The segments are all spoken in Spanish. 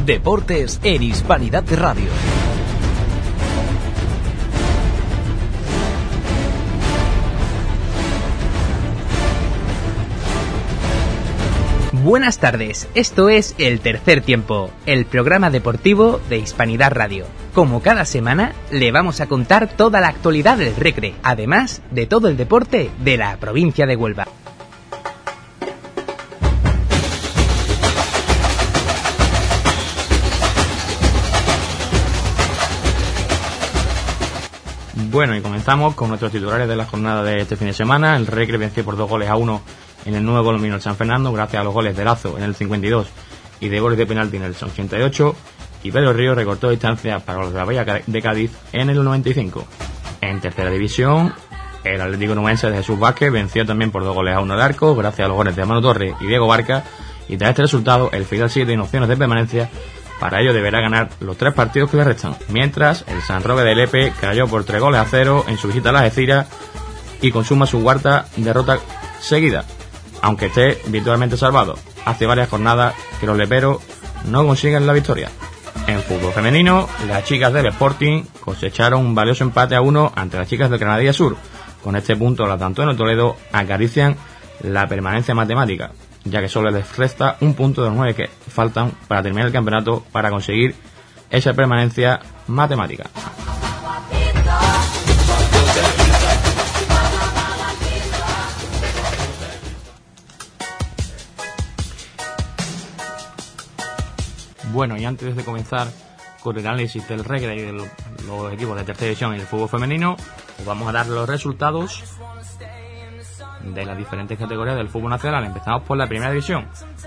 Deportes en Hispanidad Radio. Buenas tardes, esto es El Tercer Tiempo, el programa deportivo de Hispanidad Radio. Como cada semana, le vamos a contar toda la actualidad del Recre, además de todo el deporte de la provincia de Huelva. Bueno, y comenzamos con nuestros titulares de la jornada de este fin de semana. El Recre venció por 2-1 en el nuevo Colombino el San Fernando, gracias a los goles de Lazo en el 52 y de goles de penalti en el 88, y Pedro Río recortó distancia para los de la Bahía de Cádiz en el 95. En tercera división, el Atlético Nubense de Jesús Vázquez venció también por 2-1 al Arco, gracias a los goles de Manu Torres y Diego Barca, y tras este resultado, el Fidel sigue en opciones de permanencia. Para ello deberá ganar los 3 partidos que le restan, mientras el San Roque de Lepe cayó por 3-0 en su visita a la Algeciras y consuma su cuarta derrota seguida, aunque esté virtualmente salvado. Hace varias jornadas que los leperos no consiguen la victoria. En fútbol femenino, las chicas del Sporting cosecharon un valioso empate a 1 ante las chicas del Granadilla Sur. Con este punto, las de Antonio Toledo acarician la permanencia matemática, ya que solo les resta un punto de los 9 que faltan para terminar el campeonato para conseguir esa permanencia matemática. Bueno, y antes de comenzar con el análisis del Recre y de los equipos de tercera división y el fútbol femenino, os vamos a dar los resultados de las diferentes categorías del fútbol nacional. Empezamos por la primera división.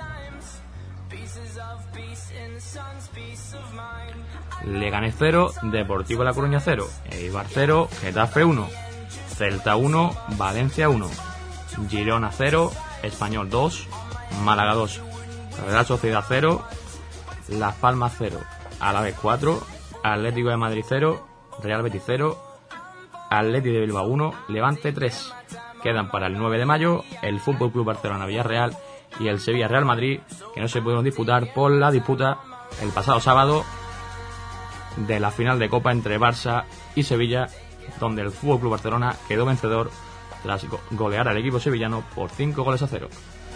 Leganés 0, Deportivo La Coruña 0, Eibar 0, Getafe 1, Celta 1, Valencia 1, Girona 0, Español 2, Málaga 2, Real Sociedad 0, Las Palmas 0, Alavés 4, Atlético de Madrid 0, Real Betis 0, Athletic de Bilbao 1, Levante 3. Quedan para el 9 de mayo el Fútbol Club Barcelona Villarreal y el Sevilla Real Madrid, que no se pudieron disputar por la disputa el pasado sábado de la final de Copa entre Barça y Sevilla, donde el Fútbol Club Barcelona quedó vencedor tras golear al equipo sevillano por 5-0.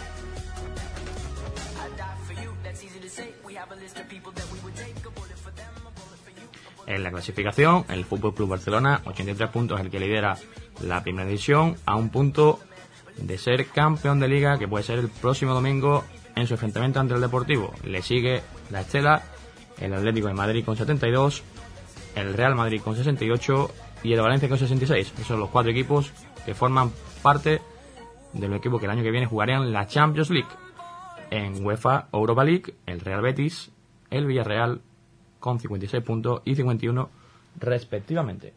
En la clasificación, el Fútbol Club Barcelona, 83 puntos, el que lidera la primera división, a un punto de ser campeón de liga, que puede ser el próximo domingo en su enfrentamiento ante el Deportivo. Le sigue la estela el Atlético de Madrid con 72, el Real Madrid con 68 y el Valencia con 66. Esos son los 4 equipos que forman parte de los equipos que el año que viene jugarían la Champions League. En UEFA Europa League, el Real Betis, el Villarreal con 56 puntos y 51 respectivamente.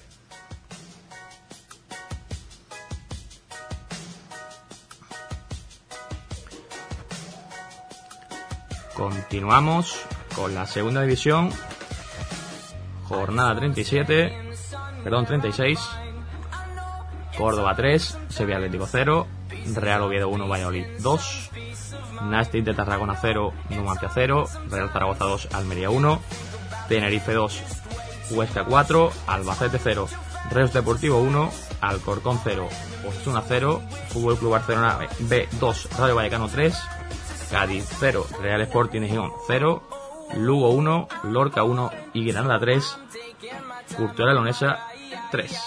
Continuamos con la segunda división, jornada 36, Córdoba 3, Sevilla Atlético 0, Real Oviedo 1, Valladolid 2, Nàstic de Tarragona 0, Numancia 0, Real Zaragoza 2, Almería 1, Tenerife 2, Huesca 4, Albacete 0, Reus Deportivo 1, Alcorcón 0, Osasuna 0, Fútbol Club Barcelona B 2, Rayo Vallecano 3, Cádiz 0, Real Sporting Gijón 0, Lugo 1, Lorca 1 y Granada 3, Cultural Leonesa 3.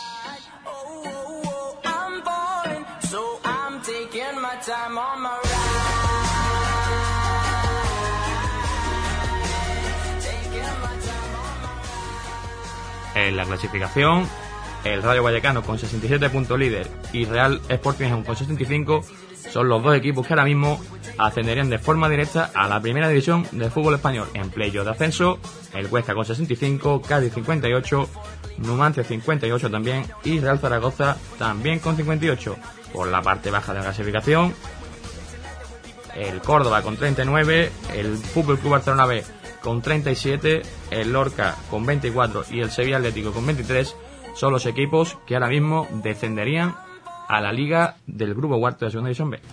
En la clasificación, el Rayo Vallecano con 67 puntos líder y Real Sporting Gijón con 65 son los 2 equipos que ahora mismo ascenderían de forma directa a la primera división del fútbol español. En playoff de ascenso, el Huesca con 65, Cádiz 58, Numancia 58 también y Real Zaragoza también con 58. Por la parte baja de la clasificación, el Córdoba con 39, el Fútbol Club Barcelona B con 37, el Lorca con 24 y el Sevilla Atlético con 23 son los equipos que ahora mismo descenderían a la liga del grupo cuarto de Segunda División B.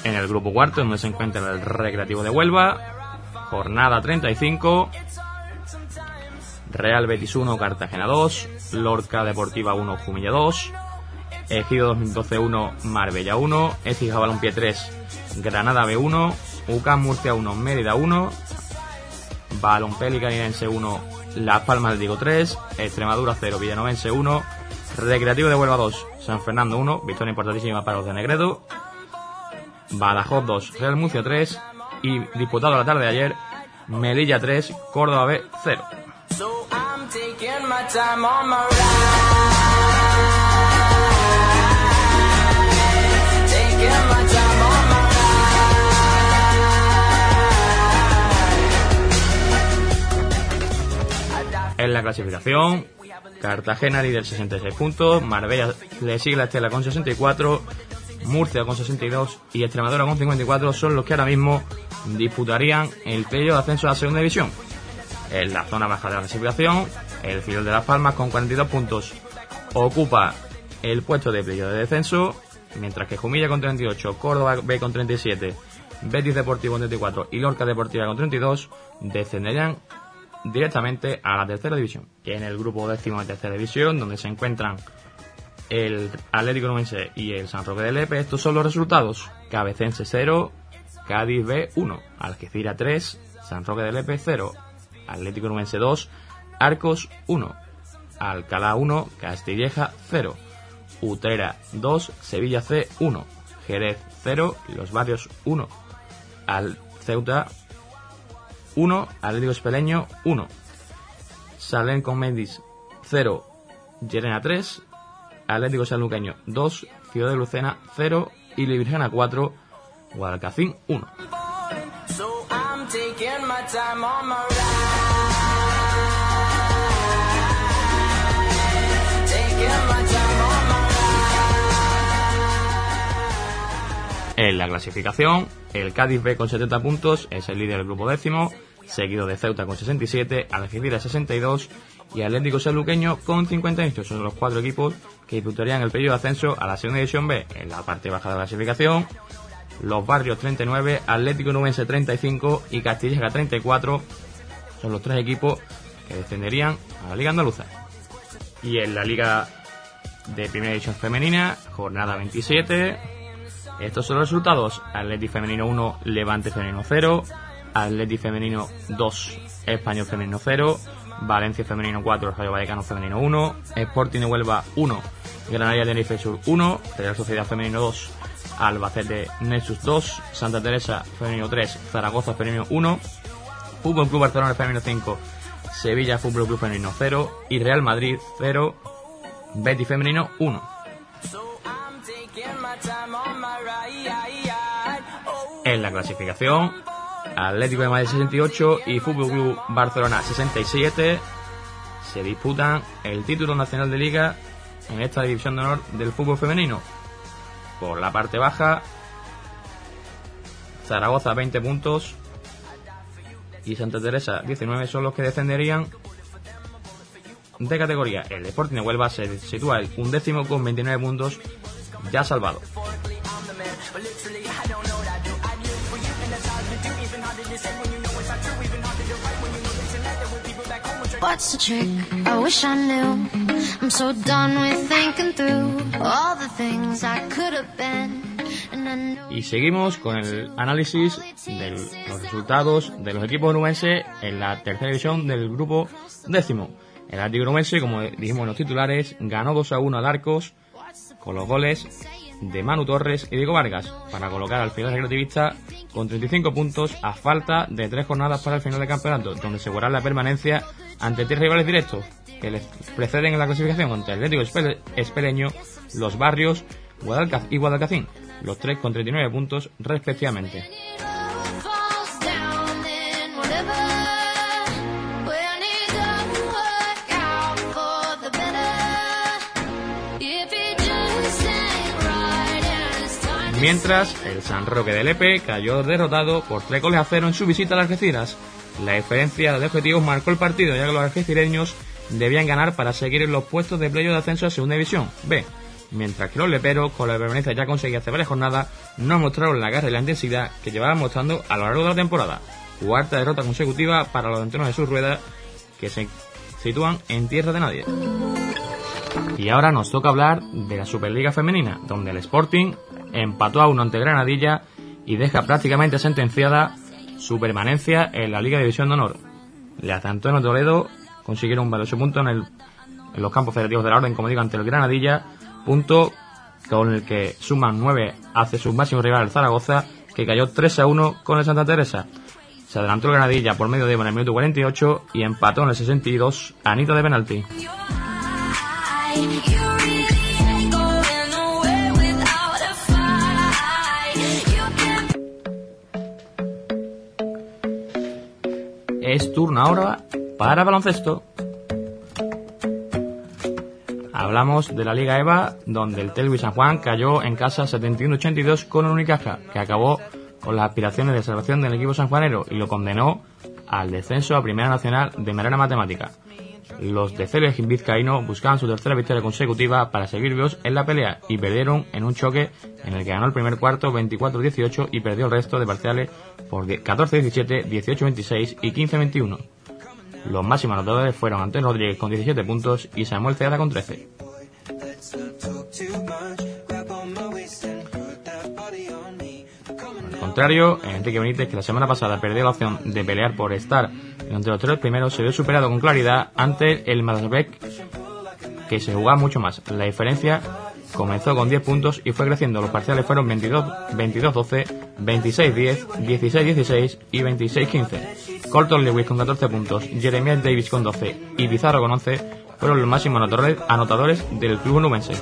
En el grupo cuarto, donde se encuentra el Recreativo de Huelva, jornada 35, Real Betis 1, Cartagena 2, Lorca Deportiva 1, Jumilla 2, Ejido 2012 1, Marbella 1, Écija Balompié 3, Granada B 1, UCAM Murcia 1, Mérida 1, Balonpeli Caninense 1, Las Palmas Atlético 3, Extremadura 0, Villanovense 1, Recreativo de Huelva 2, San Fernando 1, victoria importantísima para los de Negredo, Badajoz 2, Real Murcia 3 y disputado la tarde de ayer, Melilla 3, Córdoba B 0. En la clasificación, Cartagena líder 66 puntos, Marbella le sigue la estela con 64, Murcia con 62 y Extremadura con 54 son los que ahora mismo disputarían el playoff de ascenso a la segunda división. En la zona baja de la clasificación, el Fidel de Las Palmas con 42 puntos ocupa el puesto de playoff de descenso, mientras que Jumilla con 38, Córdoba B con 37, Betis Deportivo con 34 y Lorca Deportiva con 32 descenderían directamente a la tercera división. Y en el grupo décimo de tercera división, donde se encuentran el Atlético Nubense y el San Roque de Lepe, estos son los resultados: Cabecense 0, Cádiz B 1, Algeciras 3, San Roque de Lepe 0, Atlético Nubense 2, Arcos 1, Alcalá 1, Castilleja 0, Utrera 2, Sevilla C 1, Jerez 0, Los Barrios 1, al Ceuta 1, Atlético Espeleño 1, Salén con Mendis 0, Llerena 3, Atlético Sanluqueño 2, Ciudad de Lucena 0 y Livirgena 4, Guadalcacín 1. En la clasificación, el Cádiz B con 70 puntos es el líder del grupo décimo, seguido de Ceuta con 67, Algeciras 62 y Atlético Sanluqueño con 50. Estos son los 4 equipos que disputarían el playoff de ascenso a la segunda división B. En la parte baja de la clasificación, Los Barrios 39, Atlético Nubense 35 y Castilleja 34 son los 3 equipos que descenderían a la Liga Andaluza. Y en la Liga de Primera División Femenina, jornada 27, estos son los resultados: Atleti Femenino 1, Levante Femenino 0, Atleti Femenino 2, Español Femenino 0, Valencia Femenino 4, Rayo Vallecano Femenino 1, Sporting de Huelva 1, Granada Tenerife Sur 1, Real Sociedad Femenino 2, Albacete Nexus 2, Santa Teresa Femenino 3, Zaragoza Femenino 1, Fútbol Club Barcelona Femenino 5, Sevilla Fútbol Club Femenino 0 y Real Madrid 0, Betis Femenino 1. En la clasificación, Atlético de Madrid 68 y Fútbol Club Barcelona 67 se disputan el título nacional de Liga en esta división de honor del fútbol femenino. Por la parte baja, Zaragoza 20 puntos y Santa Teresa 19 son los que descenderían de categoría. El Sporting de Huelva se sitúa el 11º con 29 puntos ya salvado. What's the trick? I wish I knew. I'm so done with thinking through all the things I could have been. Y seguimos con el análisis de los resultados de los equipos nubenses en la tercera división del grupo décimo. El Atlético Nubense, como dijimos en los titulares, ganó 2-1 al Arcos con los goles de Manu Torres y Diego Vargas para colocar al final recreativista con 35 puntos a falta de 3 jornadas para el final del campeonato, donde asegurará la permanencia ante 3 rivales directos que les preceden en la clasificación, ante el Atlético Espeleño, Los Barrios y Guadalcacín, los 3 con 39 puntos respectivamente. Mientras, el San Roque de Lepe cayó derrotado por 3-0 en su visita a las Algeciras. La diferencia de objetivos marcó el partido, ya que los algecireños debían ganar para seguir en los puestos de playoff de ascenso a segunda división B, mientras que los leperos, con la permanencia ya conseguida hace varias jornadas, no mostraron la garra y la intensidad que llevaban mostrando a lo largo de la temporada. Cuarta derrota consecutiva para los entrenos de sus ruedas, que se sitúan en tierra de nadie. Y ahora nos toca hablar de la Superliga Femenina, donde el Sporting empató a 1 ante Granadilla y deja prácticamente sentenciada su permanencia en la Liga de División de Honor. Las de Antonio Toledo consiguieron un valioso punto en los campos federativos de la Orden, como digo, ante el Granadilla, punto con el que suman 9 hacia su máximo rival, el Zaragoza, que cayó 3-1 con el Santa Teresa. Se adelantó el Granadilla por medio de en el minuto 48 y empató en el 62 Anita de penalti. Es turno ahora para baloncesto. Hablamos de la Liga EVA, donde el Telvi San Juan cayó en casa 71-82 con el Unicaja, que acabó con las aspiraciones de salvación del equipo sanjuanero y lo condenó al descenso a Primera Nacional de manera matemática. Los de Celes vizcaíno buscaban su tercera victoria consecutiva para seguir vivos en la pelea y perdieron en un choque en el que ganó el primer cuarto 24-18 y perdió el resto de parciales por 14-17, 18-26 y 15-21. Los máximos anotadores fueron Antonio Rodríguez con 17 puntos y Samuel Ceada con 13. Al contrario, Enrique Benítez, que la semana pasada perdió la opción de pelear por estar entre los 3 primeros, se vio superado con claridad ante el Mazatec, que se jugaba mucho más. La diferencia comenzó con 10 puntos y fue creciendo. Los parciales fueron 22-12, 26-10, 16-16 y 26-15. Colton Lewis con 14 puntos, Jeremiah Davis con 12 y Pizarro con 11 fueron los máximos anotadores del club onubense.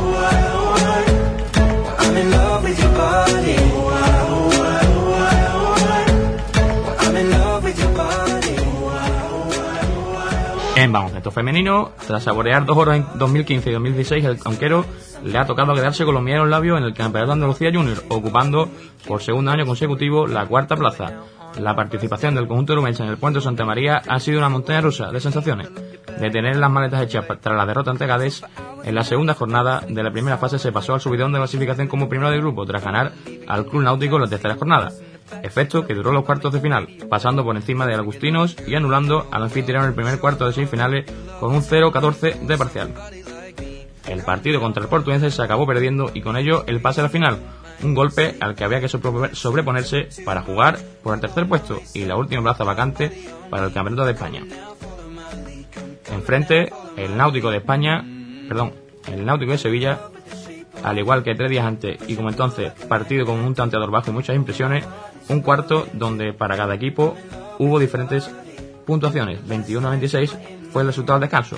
En baloncesto femenino, tras saborear 2 oros en 2015 y 2016, el conquero le ha tocado quedarse con los miel en los labios en el Campeonato de Andalucía Junior, ocupando por segundo año consecutivo la 4ª plaza. La participación del conjunto onubense en el Puente de Santa María ha sido una montaña rusa de sensaciones. De tener las maletas hechas tras la derrota ante Gades, en la segunda jornada de la primera fase se pasó al subidón de clasificación como primero del grupo tras ganar al Club Náutico en la tercera jornada. Efecto que duró los cuartos de final, pasando por encima de Agustinos y anulando al anfitrión en el primer cuarto de semifinales con un 0-14 de parcial. El partido contra el Portuense se acabó perdiendo y con ello el pase a la final, un golpe al que había que sobreponerse para jugar por el tercer puesto y la última plaza vacante para el Campeonato de España. Enfrente, el Náutico de Sevilla, al igual que 3 días antes y como entonces partido con un tanteador bajo y muchas impresiones, un cuarto donde para cada equipo hubo diferentes puntuaciones. 21-26 fue el resultado del descanso.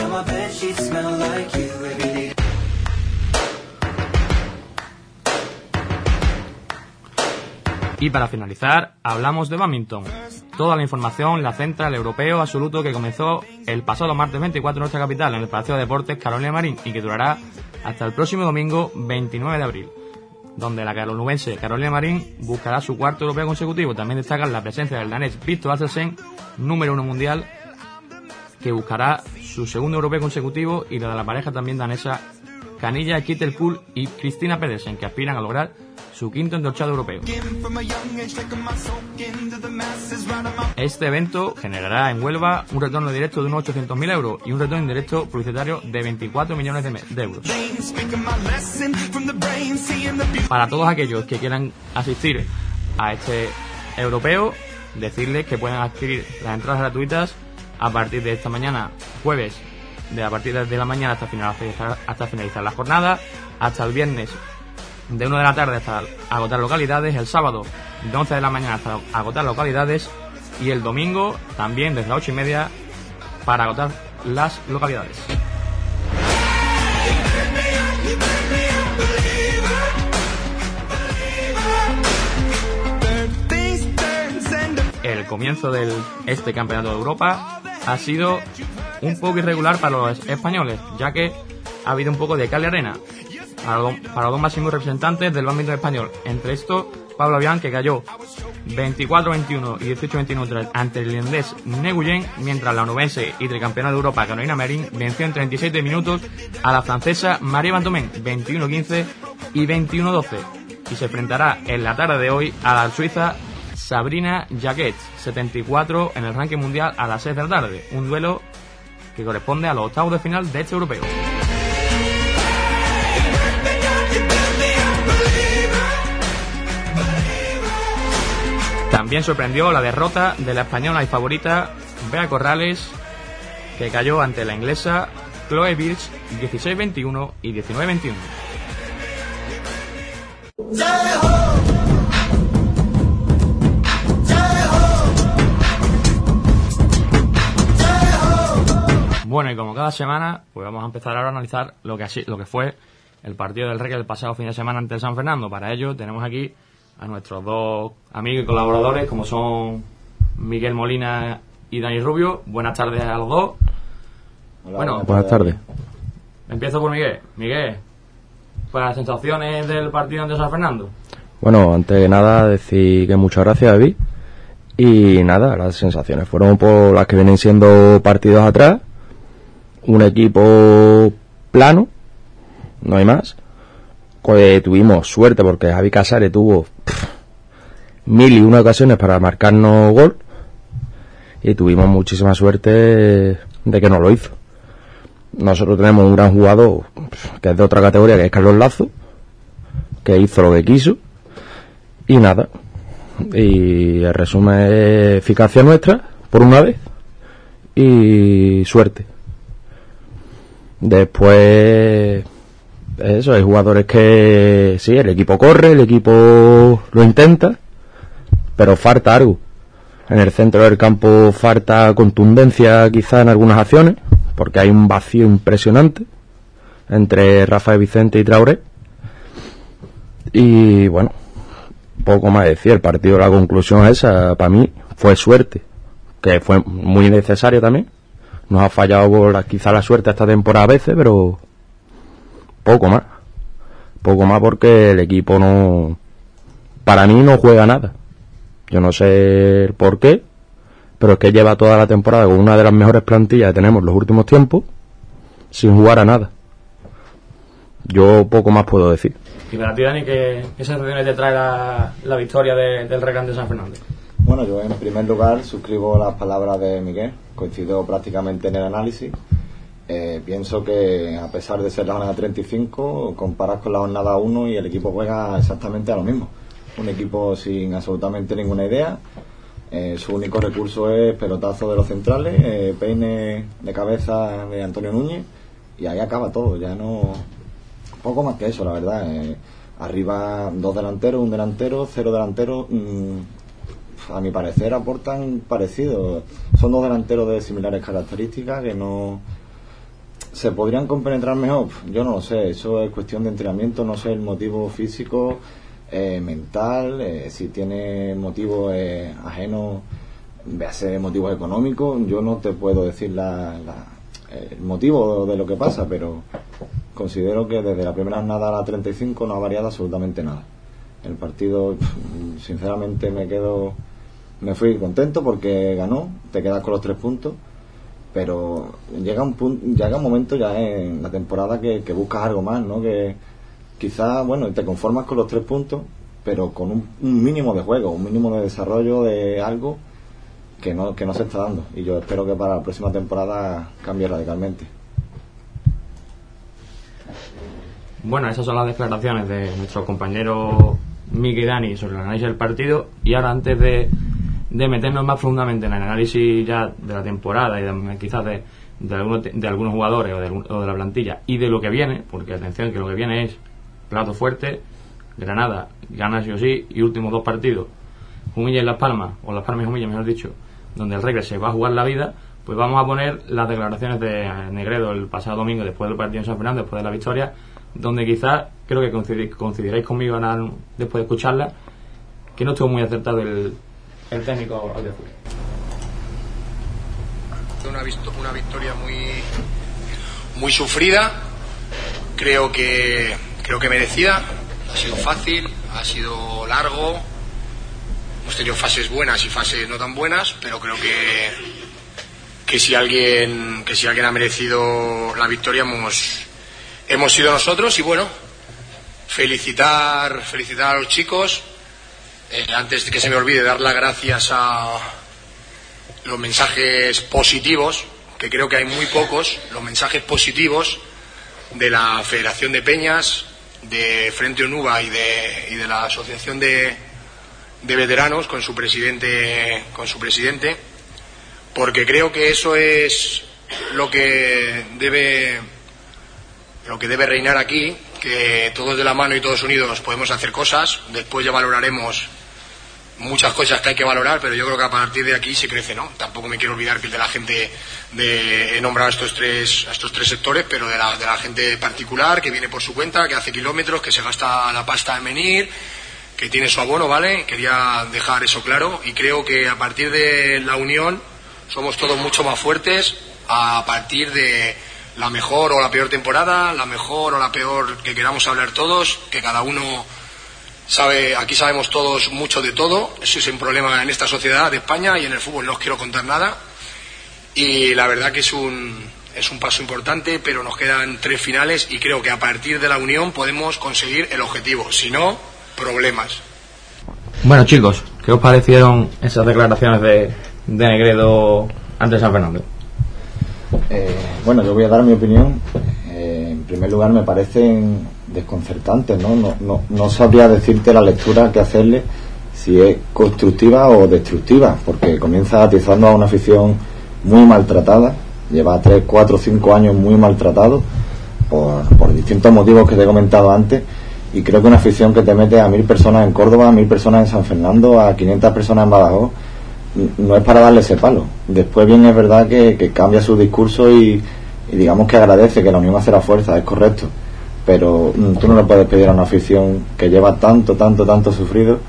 Y para finalizar, hablamos de bádminton. Toda la información la centra el europeo absoluto que comenzó el pasado martes 24 en nuestra capital, en el Palacio de Deportes Carolina Marín, y que durará hasta el próximo domingo 29 de abril, donde la onubense Carolina Marín buscará su 4º europeo consecutivo. También destacan la presencia del danés Victor Axelsen, número 1 mundial, que buscará su 2º europeo consecutivo, y la de la pareja también danesa Canilla Kittelkuhl y Cristina Pedersen, que aspiran a lograr su 5º entorchado europeo. Este evento generará en Huelva un retorno directo de unos 800.000 euros y un retorno indirecto publicitario de 24 millones de euros. Para todos aquellos que quieran asistir a este europeo, decirles que pueden adquirir las entradas gratuitas a partir de esta mañana, jueves, a partir de la mañana hasta finalizar la jornada, hasta el viernes de 1 de la tarde hasta agotar localidades, el sábado de 11 de la mañana hasta agotar localidades y el domingo también desde las 8:30 para agotar las localidades. El comienzo de este campeonato de Europa ha sido un poco irregular para los españoles, ya que ha habido un poco de cal y arena. para los dos máximos representantes del bádminton español. Entre estos, Pablo Avián, que cayó 24-21 y 18-21 ante el irlandés Nguyen, mientras la onubense y tricampeona de Europa Carolina Marín venció en 37 minutos a la francesa Marie Van Domen 21-15 y 21-12, y se enfrentará en la tarde de hoy a la suiza Sabrina Jacquet 74 en el ranking mundial a las 6 de la tarde, un duelo que corresponde a los octavos de final de este europeo. También sorprendió la derrota de la española y favorita Bea Corrales, que cayó ante la inglesa Chloe Birch 16-21 y 19-21. Bueno, y como cada semana, pues vamos a empezar ahora a analizar lo que fue el partido del Recre del pasado fin de semana ante el San Fernando. Para ello tenemos aquí a nuestros dos amigos y colaboradores, como son Miguel Molina y Dani Rubio. Buenas tardes a los dos. Hola, bueno, buenas tardes. Empiezo por Miguel. Miguel, pues las sensaciones del partido ante San Fernando. Bueno, antes de nada decir que muchas gracias, David. Y nada, las sensaciones fueron por las que vienen siendo partidos atrás. Un equipo plano, no hay más. Tuvimos suerte porque Javi Casares tuvo 1001 ocasiones para marcarnos gol y tuvimos muchísima suerte de que no lo hizo. Nosotros tenemos un gran jugador que es de otra categoría, que es Carlos Lazo, que hizo lo que quiso y nada. Y el resumen es eficacia nuestra por una vez y suerte. Después, eso, hay jugadores que sí, el equipo corre, el equipo lo intenta, pero falta algo. En el centro del campo falta contundencia quizá en algunas acciones, porque hay un vacío impresionante entre Rafael Vicente y Traoré. Y bueno, poco más decir, el partido, la conclusión esa, para mí, fue suerte, que fue muy necesario también. Nos ha fallado quizá la suerte esta temporada a veces, pero poco más porque el equipo no, para mí no juega nada. Yo no sé el por qué, pero es que lleva toda la temporada con una de las mejores plantillas que tenemos en los últimos tiempos sin jugar a nada. Yo poco más puedo decir. Y para ti, Dani, ¿qué sensaciones te trae la victoria del Recre de San Fernando? Bueno, yo en primer lugar suscribo las palabras de Miguel, coincido prácticamente en el análisis. Pienso que a pesar de ser la jornada 35, comparas con la jornada 1 y el equipo juega exactamente a lo mismo. Un equipo sin absolutamente ninguna idea, su único recurso es pelotazo de los centrales, peine de cabeza de Antonio Núñez, y ahí acaba todo, ya no, poco más que eso, la verdad. Arriba 2 delanteros, 1 delantero, 0 delanteros. A mi parecer aportan parecido. Son 2 delanteros de similares características que no se podrían compenetrar mejor. Yo no lo sé, eso es cuestión de entrenamiento, no sé el motivo físico, mental, si tiene motivos ajenos, véase motivos económicos. Yo no te puedo decir el motivo de lo que pasa, pero considero que desde la primera jornada a la 35 no ha variado absolutamente nada. El partido, sinceramente, me fui contento porque ganó, te quedas con los 3 puntos, pero llega un momento ya en la temporada que buscas algo más, ¿no? Que quizás, bueno, te conformas con los 3 puntos, pero con un mínimo de juego, un mínimo de desarrollo de algo que no se está dando, y yo espero que para la próxima temporada cambie radicalmente. Bueno, esas son las declaraciones de nuestros compañeros Miki y Dani sobre el análisis del partido. Y ahora, antes de meternos más profundamente en el análisis ya de la temporada y quizás de algunos jugadores o de la plantilla y de lo que viene, porque atención, que lo que viene es plato fuerte, Granada gana sí o sí, y últimos 2 partidos, Jumilla y Las Palmas, o Las Palmas y Jumilla mejor dicho, donde el Recre se va a jugar la vida. Pues vamos a poner las declaraciones de Negredo el pasado domingo después del partido en San Fernando, después de la victoria, donde quizás, creo que coincidiréis conmigo ahora, después de escucharla, que no estuvo muy acertado el técnico de fútbol. Una victoria muy sufrida. Creo que creo que merecida. Ha sido fácil, ha sido largo, hemos tenido fases buenas y fases no tan buenas, pero creo que si alguien ha merecido la victoria hemos sido nosotros. Y bueno, felicitar a los chicos. Antes de que se me olvide, dar las gracias a los mensajes positivos, que creo que hay muy pocos, los mensajes positivos de la Federación de Peñas, de Frente Onuba y de la Asociación de Veteranos con su presidente, porque creo que eso es lo que debe reinar aquí, que todos de la mano y todos unidos podemos hacer cosas. Después ya valoraremos muchas cosas que hay que valorar, pero yo creo que a partir de aquí se crece, ¿no? Tampoco me quiero olvidar que de la gente he nombrado a estos tres sectores, pero de la gente particular que viene por su cuenta, que hace kilómetros, que se gasta la pasta en venir, que tiene su abono, ¿vale? Quería dejar eso claro, y creo que a partir de la unión somos todos mucho más fuertes. A partir de la mejor o la peor temporada, la mejor o la peor que queramos hablar todos, que cada uno sabe, aquí sabemos todos mucho de todo. Eso es un problema en esta sociedad de España, y en el fútbol no os quiero contar nada. Y la verdad que es un paso importante, pero nos quedan 3 finales y creo que a partir de la unión podemos conseguir el objetivo. Si no, problemas. Bueno, chicos, ¿qué os parecieron esas declaraciones de Negredo ante San Fernando? Bueno, yo voy a dar mi opinión. En primer lugar, me parecen desconcertantes, ¿no? No sabría decirte la lectura que hacerle, si es constructiva o destructiva, porque comienza atizando a una afición muy maltratada, lleva 3, 4, 5 años muy maltratado por distintos motivos que te he comentado antes, y creo que una afición que te mete a 1000 personas en Córdoba, a 1000 personas en San Fernando, a 500 personas en Badajoz, no es para darle ese palo. Después bien es verdad que cambia su discurso y digamos que agradece que la unión hace la fuerza, es correcto, pero tú no le puedes pedir a una afición que lleva tanto sufrido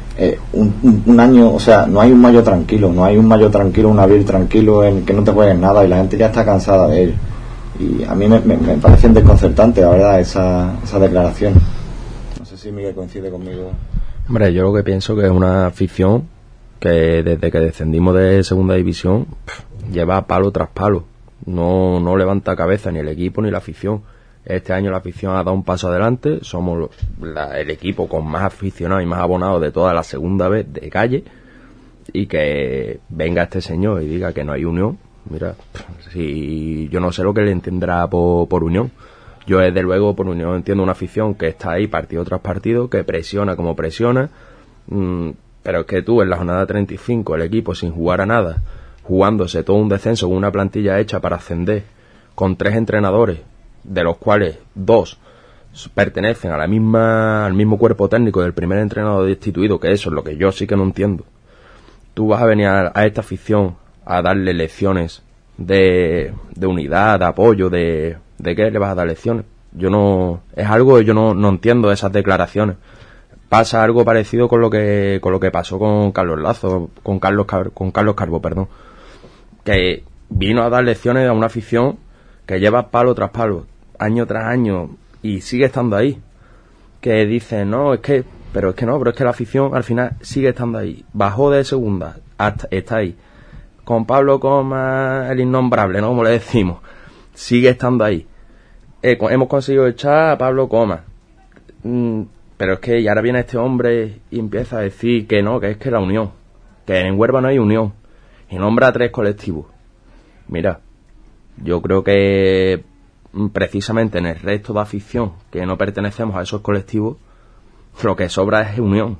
un año, o sea, no hay un mayo tranquilo, un abril tranquilo en que no te jueguen nada, y la gente ya está cansada de ello, y a mí me parecen desconcertantes, la verdad, esa declaración. No sé si Miguel coincide conmigo. Hombre, yo lo que pienso que es una afición que desde que descendimos de segunda división lleva palo tras palo, no levanta cabeza ni el equipo ni la afición. Este año la afición ha dado un paso adelante, somos el equipo con más aficionados y más abonados de toda la segunda vez de calle, y que venga este señor y diga que no hay unión. Mira, si yo no sé lo que le entenderá por unión. Yo desde luego por unión entiendo una afición que está ahí partido tras partido, que presiona como presiona, pero es que tú en la jornada 35 el equipo sin jugar a nada, jugándose todo un descenso con una plantilla hecha para ascender, con 3 entrenadores, de los cuales 2 pertenecen a al mismo cuerpo técnico del primer entrenador destituido, que eso es lo que yo sí que no entiendo. Tú vas a venir a esta afición a darle lecciones de unidad, de apoyo, de qué le vas a dar lecciones. Yo no entiendo esas declaraciones. Pasa algo parecido con lo que pasó con Carlos Lazo, con Carlos Carbo, perdón, que vino a dar lecciones a una afición que lleva palo tras palo, año tras año, y sigue estando ahí. Que dice, pero es que la afición al final sigue estando ahí. Bajó de segunda, está ahí. Con Pablo Coma, el innombrable, ¿no? Como le decimos, sigue estando ahí. Hemos conseguido echar a Pablo Coma. Pero es que y ahora viene este hombre y empieza a decir que no, que es que la unión, que en Huelva no hay unión, y nombra a 3 colectivos. Mira, yo creo que precisamente en el resto de afición que no pertenecemos a esos colectivos, lo que sobra es unión,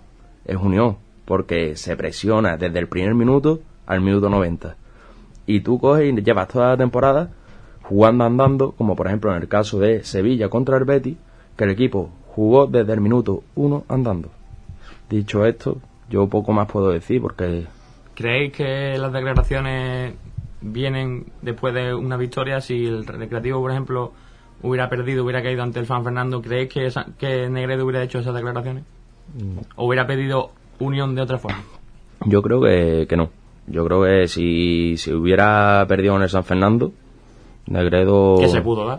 porque se presiona desde el primer minuto al minuto 90, y tú coges y llevas toda la temporada jugando andando, como por ejemplo en el caso de Sevilla contra el Betis, que el equipo jugó desde el minuto 1 andando. Dicho esto, yo poco más puedo decir, porque... ¿Creéis que las declaraciones vienen después de una victoria? Si el Recreativo, por ejemplo, hubiera caído ante el San Fernando, ¿creéis que Negredo hubiera hecho esas declaraciones? ¿O hubiera pedido unión de otra forma? Yo creo que no. Yo creo que si hubiera perdido en el San Fernando, Negredo... ¿Qué se pudo dar?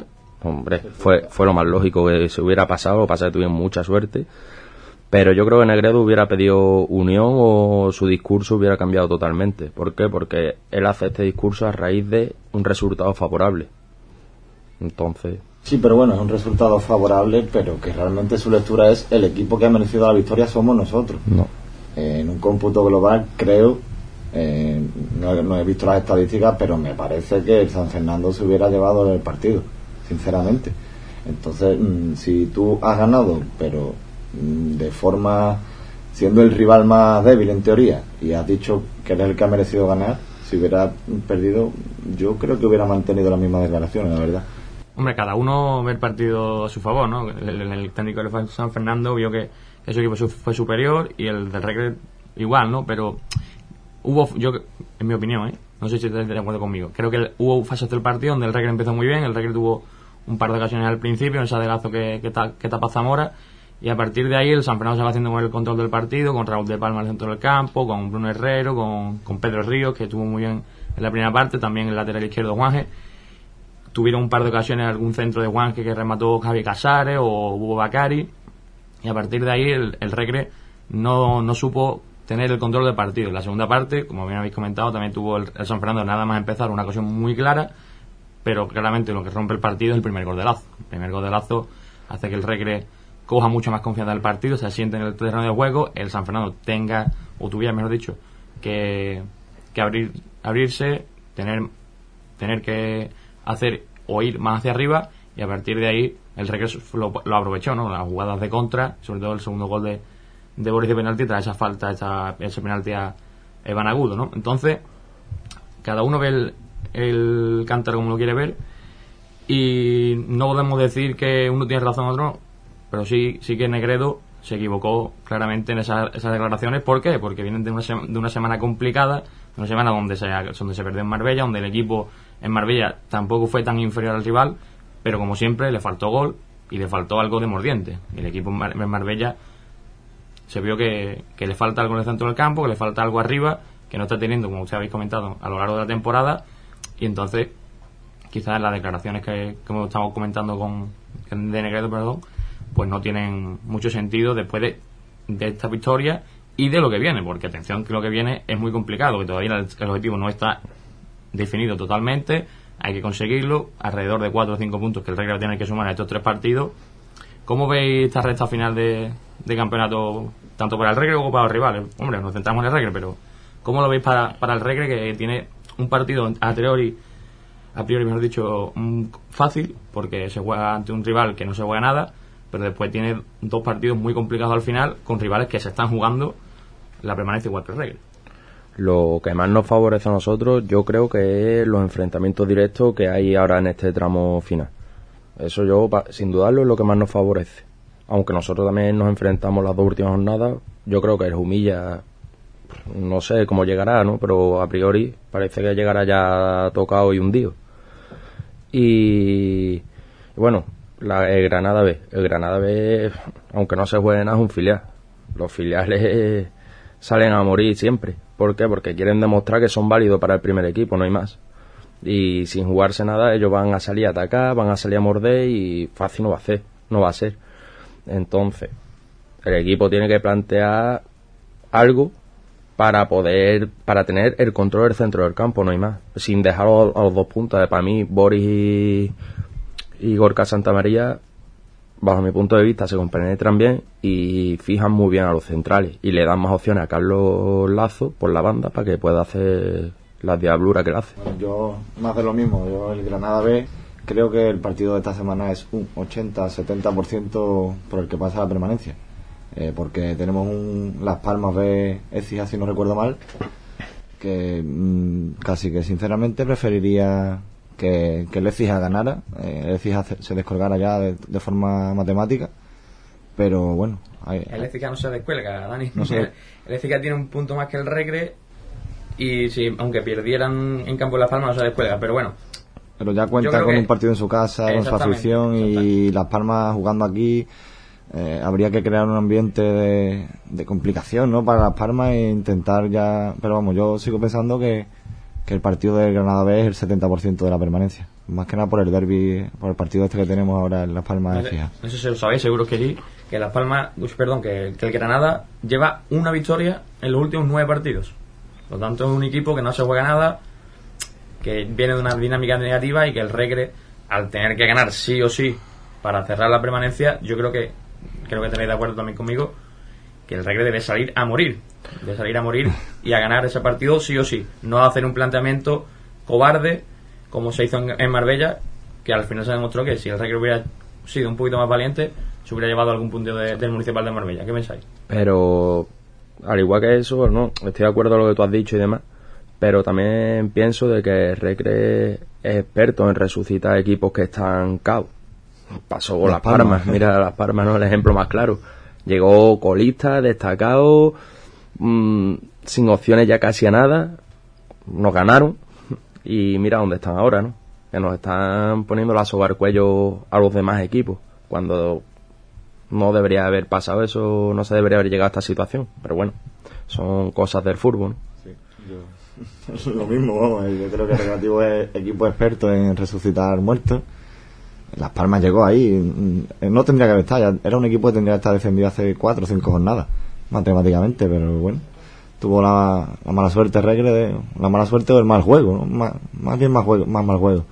Hombre, fue lo más lógico que se hubiera pasado, lo que pasa es que tuvieron mucha suerte. Pero yo creo que Negredo hubiera pedido unión o su discurso hubiera cambiado totalmente. ¿Por qué? Porque él hace este discurso a raíz de un resultado favorable. Entonces... Sí, pero bueno, es un resultado favorable, pero que realmente su lectura es el equipo que ha merecido la victoria somos nosotros. No. En un cómputo global, creo, no he visto las estadísticas, pero me parece que el San Fernando se hubiera llevado el partido, sinceramente. Entonces, si tú has ganado, pero de forma siendo el rival más débil en teoría, y has dicho que eres el que ha merecido ganar, si hubiera perdido, yo creo que hubiera mantenido las mismas declaraciones, la verdad. Hombre, cada uno ve el partido a su favor, ¿no? El técnico del San Fernando vio que su equipo fue superior y el del Recre igual, ¿no? Pero yo, en mi opinión, no sé si estás de acuerdo conmigo, creo que hubo fases del partido donde el Recre empezó muy bien, el Recre tuvo un par de ocasiones al principio, en ese adegazo que tapa Zamora, y a partir de ahí el San Fernando se va haciendo con el control del partido, con Raúl de Palma al centro del campo, con Bruno Herrero, con Pedro Ríos, que estuvo muy bien en la primera parte, también el lateral izquierdo Juanje. Tuvieron un par de ocasiones algún centro de Juanje que remató Javi Casares o Hugo Bacari, y a partir de ahí el Recre no supo tener el control del partido. En la segunda parte, como bien habéis comentado, también tuvo el San Fernando nada más empezar una ocasión muy clara, pero claramente lo que rompe el partido es el primer gol de Lazo. El primer gol de Lazo hace que el Recre coja mucho más confianza del partido, se asiente en el terreno de juego, el San Fernando tuviera, mejor dicho, que abrirse, tener que hacer o ir más hacia arriba, y a partir de ahí el Recre lo aprovechó, ¿no? Las jugadas de contra, sobre todo el segundo gol de Boris de penalti, tras esa falta, ese penalti a Evan Agudo, ¿no? Entonces, cada uno ve el cántaro como lo quiere ver, y no podemos decir que uno tiene razón o otro no, pero sí que Negredo se equivocó claramente en esas declaraciones. ¿Por qué? Porque vienen de una semana complicada, una semana donde se perdió en Marbella, donde el equipo en Marbella tampoco fue tan inferior al rival, pero como siempre le faltó gol y le faltó algo de mordiente. El equipo en Marbella se vio que le falta algo en el centro del campo, que le falta algo arriba, que no está teniendo, como ustedes habéis comentado, a lo largo de la temporada, y entonces quizás las declaraciones que estamos comentando de Negredo, pues no tienen mucho sentido después de esta victoria y de lo que viene, porque atención, que lo que viene es muy complicado, que todavía el objetivo no está definido totalmente, hay que conseguirlo, alrededor de 4 o 5 puntos que el Recre tiene que sumar a estos 3 partidos. ¿Cómo veis esta recta final de campeonato, tanto para el Recre como para los rivales? Hombre, nos centramos en el Recre, pero ¿cómo lo veis para el Recre, que tiene un partido a priori mejor dicho, fácil, porque se juega ante un rival que no se juega nada, pero después tiene 2 partidos muy complicados al final, con rivales que se están jugando la permanencia igual que el Recre? Lo que más nos favorece a nosotros, yo creo que es los enfrentamientos directos que hay ahora en este tramo final. Eso sin dudarlo, es lo que más nos favorece. Aunque nosotros también nos enfrentamos las 2 últimas jornadas, yo creo que el Jumilla, no sé cómo llegará, ¿no? Pero a priori parece que llegará ya tocado y hundido. Y bueno, el Granada B. El Granada B, aunque no se juegue nada, es un filial. Los filiales salen a morir siempre. ¿Por qué? Porque quieren demostrar que son válidos para el primer equipo, no hay más. Y sin jugarse nada, ellos van a salir a atacar, van a salir a morder, y fácil no va a ser. Entonces, el equipo tiene que plantear algo para tener el control del centro del campo, no hay más. Sin dejar a los 2 puntas. Para mí, Boris y Gorka Santamaría, bajo mi punto de vista, se compenetran bien y fijan muy bien a los centrales y le dan más opciones a Carlos Lazo por la banda para que pueda hacer las diabluras que le hace. Bueno, yo más de lo mismo. Yo el Granada B creo que el partido de esta semana es un 80-70% por el que pasa la permanencia, porque tenemos Las Palmas B Écija, si no recuerdo mal, que casi que sinceramente preferiría que el Écija ganara, el Écija se descolgara ya de forma matemática, pero bueno, el Écija no se descuelga, Dani. No sé. El Écija tiene un punto más que el Recre, y si aunque perdieran en campo de Las Palmas no se descuelga, pero bueno, pero ya cuenta con un partido en su casa, con su afición, y Las Palmas jugando aquí, habría que crear un ambiente de complicación, ¿no?, para Las Palmas, e intentar ya, pero vamos, yo sigo pensando que el partido del Granada B es el 70% de la permanencia. más que nada por el derbi, por el partido este que tenemos ahora en Las Palmas de Fija. Eso se lo sabéis, seguro que sí, que Las Palmas, que el Granada lleva una victoria en los últimos 9 partidos. Por lo tanto, es un equipo que no se juega nada, que viene de una dinámica negativa y que el Recre, al tener que ganar sí o sí para cerrar la permanencia, yo creo que tenéis de acuerdo también conmigo, que el Recre debe salir a morir y a ganar ese partido sí o sí, no hacer un planteamiento cobarde como se hizo en Marbella, que al final se demostró que si el Recre hubiera sido un poquito más valiente se hubiera llevado algún punto del Municipal de Marbella. ¿Qué pensáis? Pero al igual que eso, no, estoy de acuerdo con lo que tú has dicho y demás, pero también pienso de que el Recre es experto en resucitar equipos que están caos. Pasó con Las Palmas, mira Las Palmas, no, el ejemplo más claro. Llegó colista, destacado, sin opciones ya casi a nada, nos ganaron y mira dónde están ahora, ¿no? Que nos están poniendo la soga al cuello a los demás equipos, cuando no debería haber pasado eso, no se debería haber llegado a esta situación, pero bueno, son cosas del fútbol, ¿no? Sí, lo mismo, vamos, yo creo que el Recreativo es equipo experto en resucitar muertos. Las Palmas llegó ahí, no tendría que haber estado, ya era un equipo que tendría que estar defendido hace 4 o 5 jornadas, matemáticamente, pero bueno, tuvo la mala suerte Recre, la mala suerte o el mal juego, ¿no? más bien más mal juego,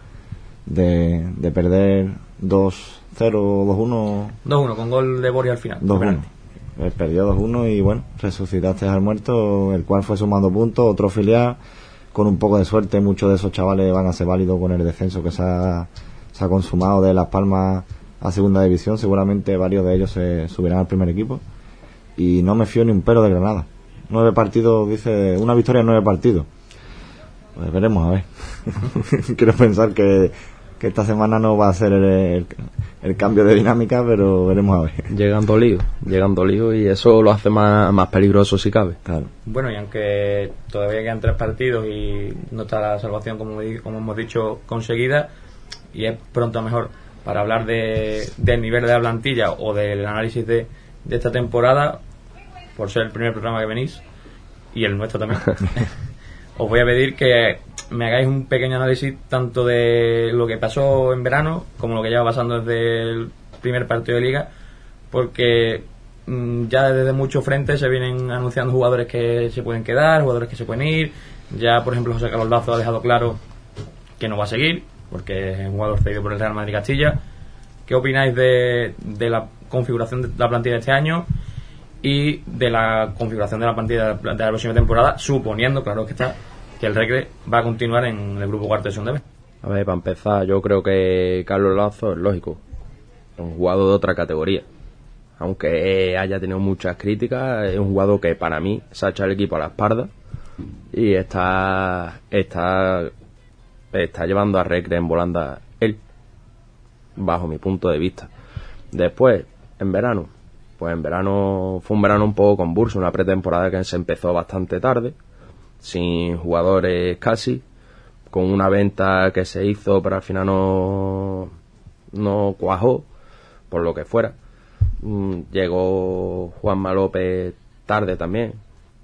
de perder 2-0, 2-1. 2-1, con gol de Boris al final. 2-1. Perdió 2-1 y bueno, resucitaste al muerto, el cual fue sumando puntos, otro filial, con un poco de suerte, muchos de esos chavales van a ser válidos con el descenso que se ha consumado de Las Palmas a segunda división. Seguramente varios de ellos se subirán al primer equipo y no me fío ni un pelo de Granada. 9 partidos, dice, una victoria en 9 partidos. Pues veremos a ver. Quiero pensar que esta semana no va a ser el cambio de dinámica, pero veremos a ver. Llegan dolidos y eso lo hace más peligroso si cabe. Claro. Bueno, y aunque todavía quedan 3 partidos y no está la salvación, como hemos dicho, conseguida, y es pronto mejor para hablar del nivel de la plantilla o del análisis de esta temporada, por ser el primer programa que venís y el nuestro también. Os voy a pedir que me hagáis un pequeño análisis tanto de lo que pasó en verano como lo que lleva pasando desde el primer partido de liga, porque ya desde muchos frentes se vienen anunciando jugadores que se pueden quedar, jugadores que se pueden ir. Ya por ejemplo José Carlos Lazo ha dejado claro que no va a seguir porque es un jugador cedido por el Real Madrid Castilla. ¿Qué opináis de la configuración de la plantilla de este año y de la configuración de la plantilla de la próxima temporada, suponiendo, claro que está, que el Recre va a continuar en el grupo cuarto de Segunda B? A ver, para empezar, yo creo que Carlos Lazo es lógico, es un jugador de otra categoría. Aunque haya tenido muchas críticas, es un jugador que para mí se ha echado el equipo a la espalda y está llevando a Recre en volanda él, bajo mi punto de vista. Después, en verano, pues en verano fue un verano un poco convulso, una pretemporada que se empezó bastante tarde, sin jugadores casi, con una venta que se hizo pero al final no cuajó, por lo que fuera. Llegó Juanma López tarde también.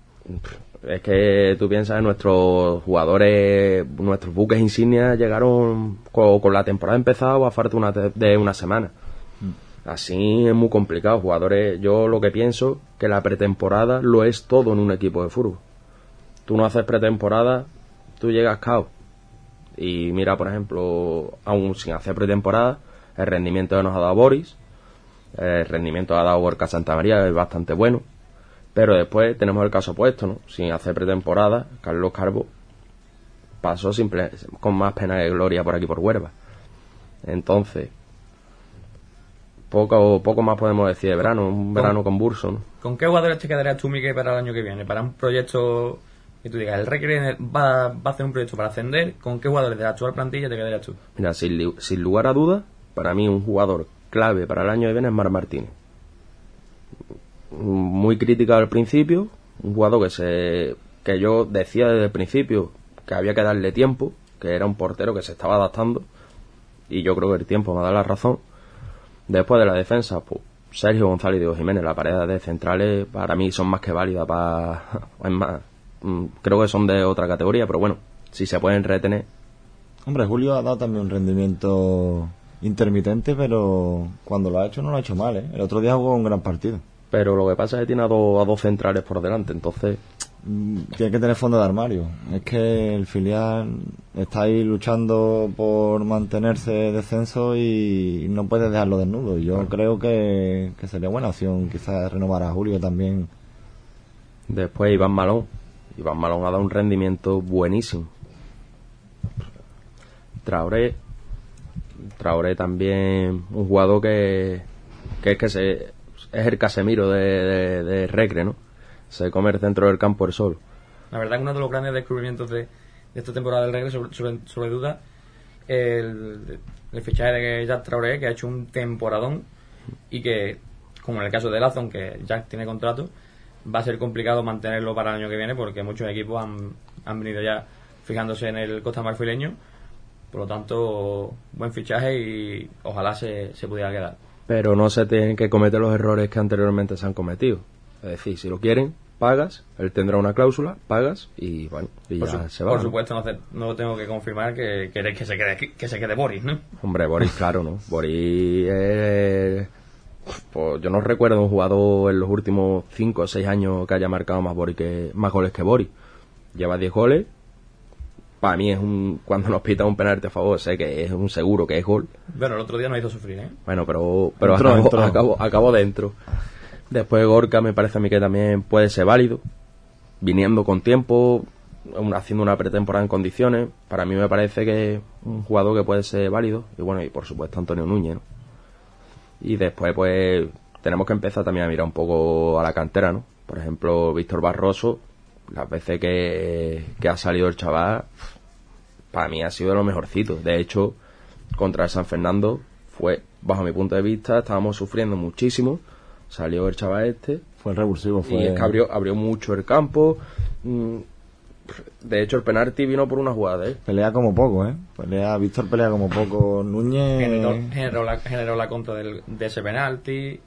Es que tú piensas en nuestros jugadores, nuestros buques insignias llegaron con la temporada empezada o a falta de una semana. Así es muy complicado. Jugadores, yo lo que pienso que la pretemporada lo es todo en un equipo de fútbol. Tú no haces pretemporada, tú llegas cao. Y mira, por ejemplo, aún sin hacer pretemporada, el rendimiento que nos ha dado Boris, el rendimiento que ha dado Gorka Santamaría es bastante bueno. Pero después tenemos el caso opuesto, ¿no? Sin hacer pretemporada, Carlos Carbo pasó con más pena que gloria por aquí por Huelva. Entonces, poco más podemos decir de verano, un verano convulso, ¿no? ¿Con qué jugadores te quedarías tú, Miguel, para el año que viene? Para un proyecto que tú digas, el Recre va a hacer un proyecto para ascender, ¿con qué jugadores de la actual plantilla te quedarías tú? Mira, sin lugar a dudas, para mí un jugador clave para el año que viene es Marc Martínez. Muy criticado al principio, un jugador que yo decía desde el principio que había que darle tiempo, que era un portero que se estaba adaptando, y yo creo que el tiempo me da la razón. Después de la defensa, pues Sergio González y Diego Jiménez, las paredes de centrales para mí son más que válidas es más, creo que son de otra categoría, pero bueno, si se pueden retener Hombre, Julio ha dado también un rendimiento intermitente, pero cuando lo ha hecho no lo ha hecho mal, ¿eh? El otro día jugó un gran partido. Pero lo que pasa es que tiene a dos centrales por delante, entonces... Tiene que tener fondo de armario. Es que el filial está ahí luchando por mantenerse descenso y no puede dejarlo desnudo. Yo creo que sería buena opción quizás renovar a Julio también. Después Iván Malón ha dado un rendimiento buenísimo. Traoré también, un jugador que es el Casemiro de Recre, ¿no? Se come el centro del campo el solo. La verdad que uno de los grandes descubrimientos de esta temporada del Regre, sobre duda, el fichaje de Jack Traoré, que ha hecho un temporadón y que, como en el caso de Lazon, que Jack tiene contrato, va a ser complicado mantenerlo para el año que viene porque muchos equipos han venido ya fijándose en el Costa Marfileño. Por lo tanto, buen fichaje y ojalá se pudiera quedar. Pero no se tienen que cometer los errores que anteriormente se han cometido. Es decir, si lo quieren, pagas, él tendrá una cláusula, pagas y bueno, y ya se va. Por supuesto, no lo tengo que confirmar que queréis que se quede Boris, ¿no? Hombre, Boris, claro, ¿no? Boris pues yo no recuerdo un jugador en los últimos 5 o 6 años que haya marcado más goles que Boris. Lleva 10 goles. Para mí cuando nos pita un penalti a favor, sé que es un seguro que es gol. Bueno, el otro día nos hizo sufrir, ¿eh? Bueno, pero acabó dentro. Después Gorka me parece a mí que también puede ser válido, viniendo con tiempo, haciendo una pretemporada en condiciones. Para mí me parece que es un jugador que puede ser válido. Y bueno, y por supuesto Antonio Núñez, ¿no? Y después pues tenemos que empezar también a mirar un poco a la cantera, ¿no? Por ejemplo, Víctor Barroso, las veces que ha salido el chaval, para mí ha sido de lo mejorcito. De hecho, contra el San Fernando fue, bajo mi punto de vista, estábamos sufriendo muchísimo. Salió el chaval fue el revulsivo, y es que abrió mucho el campo. De hecho, el penalti vino por una jugada, ¿eh? Pelea como poco, ¿eh? Víctor pelea como poco. Núñez generó la contra de ese penalti.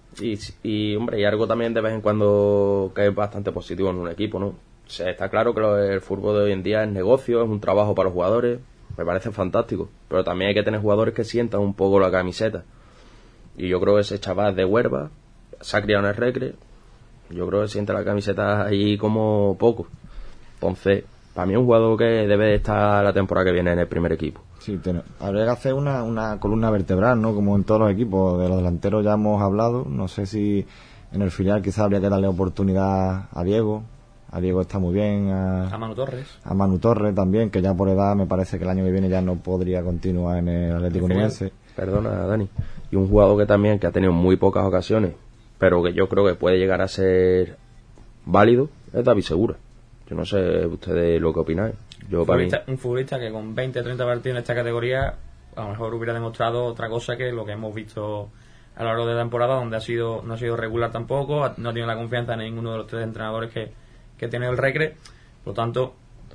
Y hombre, y algo también de vez en cuando que es bastante positivo en un equipo, ¿no? O sea, está claro que el fútbol de hoy en día es negocio, es un trabajo para los jugadores. Me parece fantástico. Pero también hay que tener jugadores que sientan un poco la camiseta. Y yo creo que ese chaval de Huerva se ha criado en el Recre, yo creo que siente la camiseta ahí como poco. Entonces, para mí es un jugador que debe de estar la temporada que viene en el primer equipo. Sí, habría que hacer una columna vertebral, ¿no? Como en todos los equipos. De los delanteros ya hemos hablado. No sé si en el filial quizás habría que darle oportunidad a Diego. A Diego está muy bien. A Manu Torres. A Manu Torres también, que ya por edad me parece que el año que viene ya no podría continuar en el Atlético Nubense. Perdona, Dani. Y un jugador que también que ha tenido muy pocas ocasiones, pero que yo creo que puede llegar a ser válido, es David Segura. Yo no sé ustedes lo que opináis. Un futbolista que con 20-30 partidos en esta categoría a lo mejor hubiera demostrado otra cosa que lo que hemos visto a lo largo de la temporada, donde no ha sido regular tampoco, no ha tenido la confianza en ninguno de los 3 entrenadores que tiene el Recre. Por lo tanto,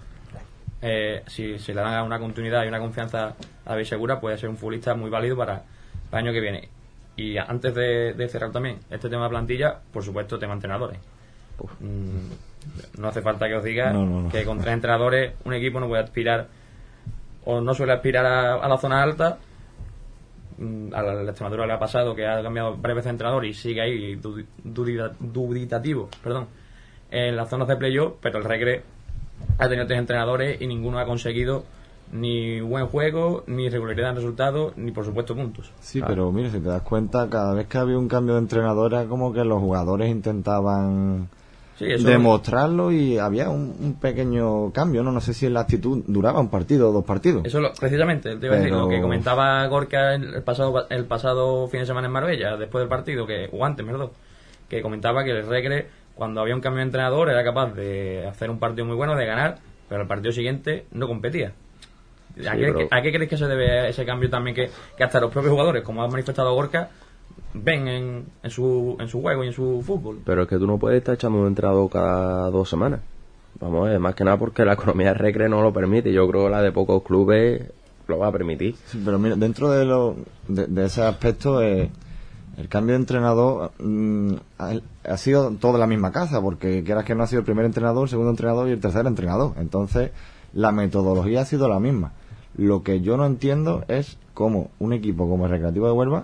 si se le dan una continuidad y una confianza a David Segura, puede ser un futbolista muy válido para el año que viene. Y antes de cerrar también este tema de plantilla, por supuesto, tema entrenadores. No hace falta que os diga que con 3 entrenadores un equipo no puede aspirar, o no suele aspirar a la zona alta. A la Extremadura le ha pasado que ha cambiado varias veces de entrenador y sigue ahí dubitativo en las zonas de playoff, pero el Recre ha tenido 3 entrenadores y ninguno ha conseguido ni buen juego, ni regularidad en resultados, ni por supuesto puntos. Sí, pero mira, si te das cuenta, cada vez que había un cambio de entrenador era como que los jugadores intentaban demostrarlo y había un pequeño cambio, no sé si en la actitud duraba un partido o 2 partidos. Eso precisamente, te iba a decir, lo que comentaba Gorka el pasado fin de semana en Marbella, después del partido, o antes, perdón, que comentaba que el Recre, cuando había un cambio de entrenador, era capaz de hacer un partido muy bueno, de ganar, pero el partido siguiente no competía. ¿A qué crees que se debe ese cambio también que hasta los propios jugadores, como ha manifestado Gorka, ven en su juego y en su fútbol? Pero es que tú no puedes estar echando un entrenador cada 2 semanas. Vamos a ver, más que nada porque la economía de Recre no lo permite. Yo creo que la de pocos clubes lo va a permitir. Sí, pero mira, dentro de ese aspecto, el cambio de entrenador ha sido todo de la misma casa, porque quieras que no ha sido el primer entrenador, el segundo entrenador y el tercer entrenador. Entonces, la metodología ha sido la misma. Lo que yo no entiendo es cómo un equipo como el Recreativo de Huelva,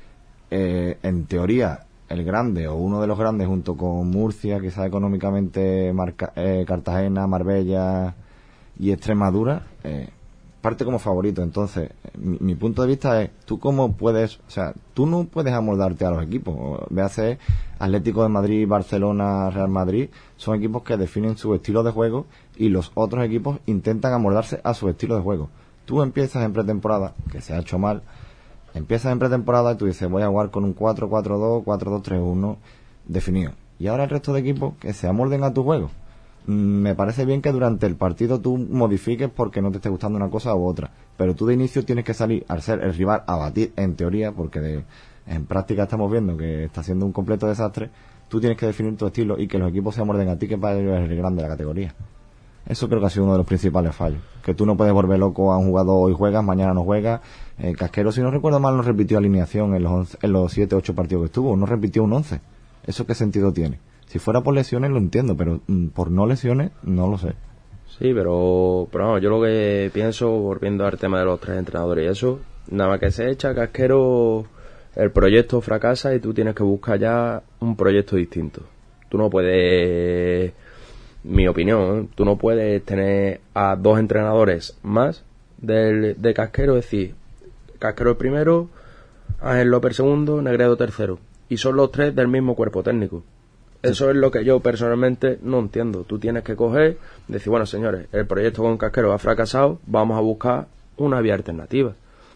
en teoría el grande o uno de los grandes junto con Murcia, quizás económicamente Cartagena, Marbella y Extremadura, parte como favorito. Entonces, mi punto de vista es, tú cómo puedes, o sea, tú no puedes amoldarte a los equipos. Véase Atlético de Madrid, Barcelona, Real Madrid, son equipos que definen su estilo de juego y los otros equipos intentan amoldarse a su estilo de juego. Tú empiezas en pretemporada, que se ha hecho mal, empiezas en pretemporada y tú dices, voy a jugar con un 4-4-2, 4-2-3-1 definido. Y ahora el resto de equipos que se amolden a tu juego. Me parece bien que durante el partido tú modifiques porque no te esté gustando una cosa u otra, pero tú de inicio tienes que salir al ser el rival a batir en teoría, porque en práctica estamos viendo que está siendo un completo desastre. Tú tienes que definir tu estilo y que los equipos se amolden a ti, que para ellos es el grande de la categoría. Eso creo que ha sido uno de los principales fallos, que tú no puedes volver loco a un jugador, hoy juegas, mañana no juegas. Casquero, si no recuerdo mal, no repitió alineación en los 7-8 partidos que estuvo, no repitió un 11. ¿Eso qué sentido tiene? Si fuera por lesiones lo entiendo, pero por no lesiones no lo sé. Sí, pero no, yo lo que pienso, volviendo al tema de los 3 entrenadores y eso, nada más que se echa Casquero, el proyecto fracasa y tú tienes que buscar ya un proyecto distinto. Tú no puedes, mi opinión, tú no puedes tener a 2 entrenadores más de Casquero, es decir, Casquero el primero, Ángel López el segundo, Negredo tercero, y son los 3 del mismo cuerpo técnico. Eso es lo que yo personalmente no entiendo. Tú tienes que coger, decir, bueno, señores, el proyecto con Casquero ha fracasado, vamos a buscar una vía alternativa.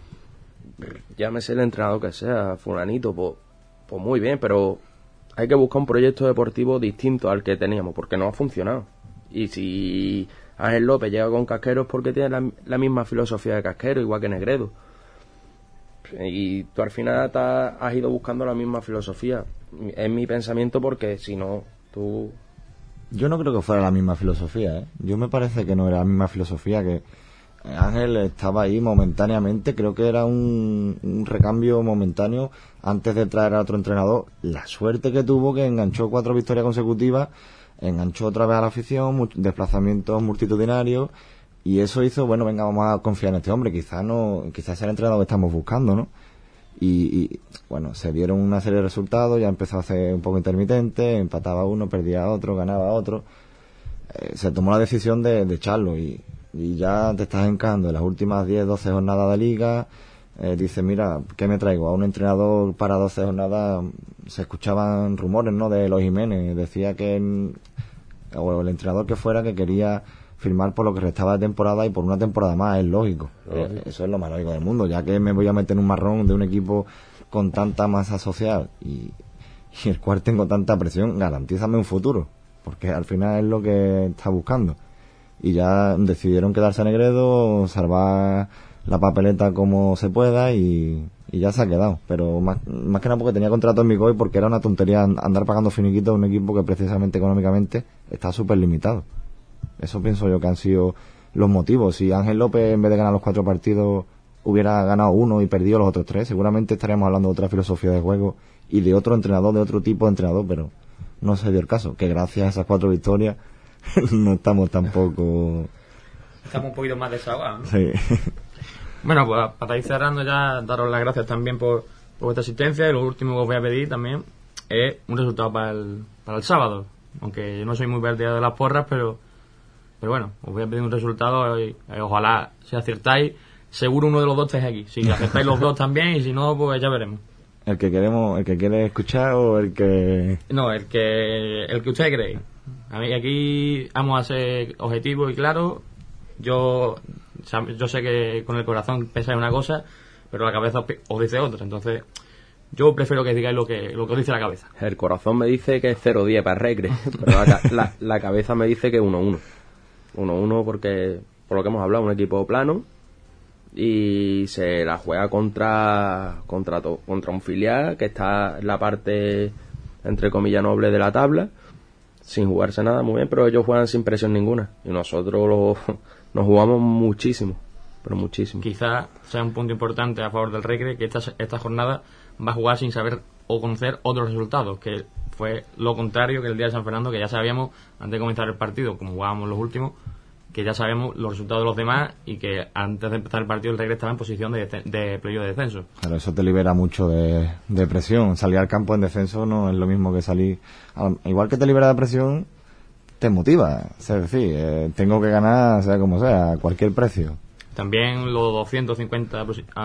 Llámese el entrenador que sea, fulanito, pues muy bien, pero hay que buscar un proyecto deportivo distinto al que teníamos, porque no ha funcionado. Y si Ángel López llega con Casquero es porque tiene la misma filosofía de Casquero, igual que Negredo. Y tú al final has ido buscando la misma filosofía. Es mi pensamiento, porque si no, tú... Yo no creo que fuera la misma filosofía, ¿eh? Yo me parece que no era la misma filosofía, que Ángel estaba ahí momentáneamente, creo que era un recambio momentáneo antes de traer a otro entrenador. La suerte que tuvo, que enganchó 4 victorias consecutivas, enganchó otra vez a la afición, desplazamientos multitudinarios, y eso hizo, bueno, venga, vamos a confiar en este hombre, quizás sea el entrenador que estamos buscando, ¿no? Y bueno, se dieron una serie de resultados, ya empezó a ser un poco intermitente, empataba uno, perdía otro, ganaba otro. Se tomó la decisión de echarlo y ya te estás encando en las últimas 10-12 jornadas de liga. Dice, mira, ¿qué me traigo? A un entrenador para 12 jornadas. Se escuchaban rumores, ¿no?, de los Jiménez. Decía que o el entrenador que fuera, que quería firmar por lo que restaba de temporada y por una temporada más. Es lógico. Eso es lo más lógico del mundo, ya que me voy a meter en un marrón de un equipo con tanta masa social y el cual tengo tanta presión. Garantízame un futuro, porque al final es lo que está buscando. Y ya decidieron quedarse a Negredo, salvar la papeleta como se pueda y ya se ha quedado. Pero más que nada porque tenía contrato en Migoy, porque era una tontería andar pagando finiquitos a un equipo que precisamente económicamente está súper limitado. Eso pienso yo que han sido los motivos. Si Ángel López, en vez de ganar los 4 partidos, hubiera ganado 1 y perdido los otros 3, seguramente estaríamos hablando de otra filosofía de juego y de otro entrenador, de otro tipo de entrenador, pero no se dio el caso, que gracias a esas 4 victorias no estamos tampoco... Estamos un poquito más desahogados, ¿no? Sí. Bueno, pues para ir cerrando ya, daros las gracias también por vuestra asistencia, y lo último que os voy a pedir también es un resultado para el sábado, aunque yo no soy muy verde de las porras, pero bueno, os voy a pedir un resultado y ojalá si aciertáis, seguro uno de los dos estáis aquí. Si acertáis los dos también, y si no, pues ya veremos. ¿El que quiere escuchar o el que...? No, el que ustedes creéis. A mí aquí vamos a ser objetivos y claros. Yo sé que con el corazón pensáis una cosa, pero la cabeza os dice otra. Entonces, yo prefiero que digáis lo que os dice la cabeza. El corazón me dice que es 0-10 para el Recre, pero la cabeza me dice que es 1-1. 1-1 porque, por lo que hemos hablado, un equipo plano y se la juega contra un filial que está en la parte, entre comillas, noble de la tabla, sin jugarse nada, muy bien, pero ellos juegan sin presión ninguna y nosotros nos jugamos muchísimo, pero muchísimo. Quizás sea un punto importante a favor del Recre, que esta jornada va a jugar sin saber o conocer otros resultados, que fue lo contrario que el día de San Fernando, que ya sabíamos antes de comenzar el partido, como jugábamos los últimos, que ya sabemos los resultados de los demás y que antes de empezar el partido el Recre estaba en posición de playoff de descenso. Claro, eso te libera mucho de presión. Salir al campo en descenso no es lo mismo que salir... Igual que te libera de presión, te motiva. Es decir, tengo que ganar, sea como sea, a cualquier precio. También los 250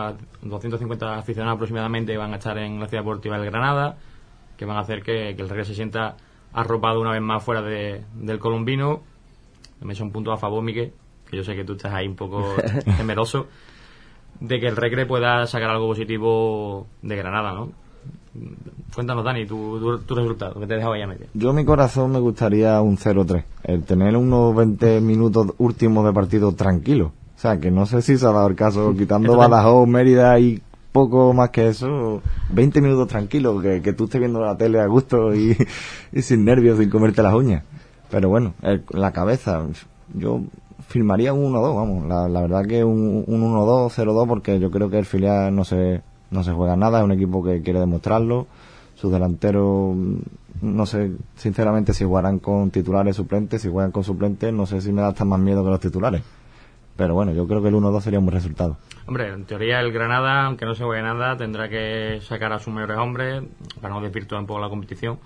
aficionados aproximadamente van a estar en la Ciudad Deportiva del Granada, que van a hacer que el Recre se sienta arropado una vez más fuera del colombino. Me echa un punto a favor, Miquel, que yo sé que tú estás ahí un poco temeroso de que el Recre pueda sacar algo positivo de Granada, ¿no? Cuéntanos, Dani, tu resultado, que te he dejado ahí a media. Yo, mi corazón, me gustaría un 0-3, el tener unos 20 minutos últimos de partido tranquilo. O sea, que no sé si se ha dado el caso, quitando Badajoz, Mérida y poco más que eso, 20 minutos tranquilos, que tú estés viendo la tele a gusto y sin nervios, sin comerte las uñas. Pero bueno, la cabeza, yo firmaría un 1-2, vamos. La verdad que un 1-2, 0-2, porque yo creo que el filial no se juega nada, es un equipo que quiere demostrarlo. Sus delanteros, no sé sinceramente si jugarán con titulares suplentes, si juegan con suplentes, no sé si me da hasta más miedo que los titulares. Pero bueno, yo creo que el 1-2 sería un buen resultado. Hombre, en teoría el Granada, aunque no se juegue nada, tendrá que sacar a sus mejores hombres para no desvirtuar un poco la competición.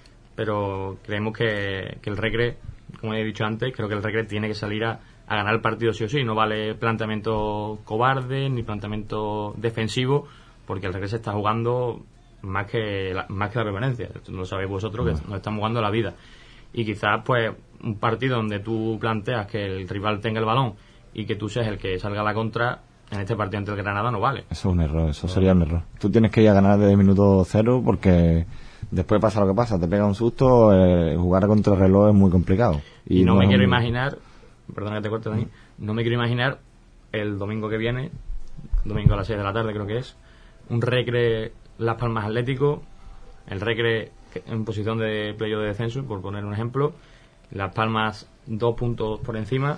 Pero creemos que el Recre, como he dicho antes, creo que el Recre tiene que salir a ganar el partido sí o sí. No vale planteamiento cobarde ni planteamiento defensivo, porque el Recre se está jugando más que la permanencia. Esto lo sabéis vosotros, que nos estamos jugando la vida. Y quizás pues un partido donde tú planteas que el rival tenga el balón y que tú seas el que salga a la contra, en este partido ante el Granada no vale. Eso es un error, eso sería un error. Tú tienes que ir a ganar desde el minuto 0, porque después pasa lo que pasa, te pega un susto, jugar contra el reloj es muy complicado. Y no me quiero imaginar, perdona que te corte, Dani, no me quiero imaginar el domingo que viene, domingo a las 6 de la tarde creo que es, un Recre Las Palmas Atlético, el Recre en posición de playoff de descenso, por poner un ejemplo, Las Palmas 2 puntos por encima,